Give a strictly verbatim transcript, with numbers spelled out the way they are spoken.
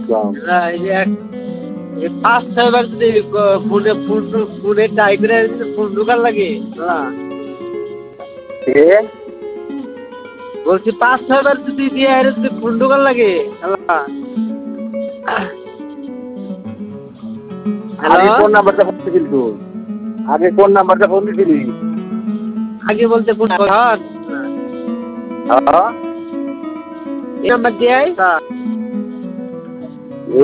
একদম। না এই যে এক এই পাঁচ ছয় বার যদি ফোনে ফোন ফোনে ট্রাই করে ফোন ঢোকার লাগে না কে? বলছি পাঁচ ছয় বার যদি দিয়ে আরে যদি ফোন ঢোকার লাগে হ্যালো আগে কোন নাম্বারটা ফোন দিছিলি তুই? আগে কোন নাম্বারটা ফোন দিছিলি? আগে বলতে কোন হ্যাঁ এই নাম্বার দিয়ে আয়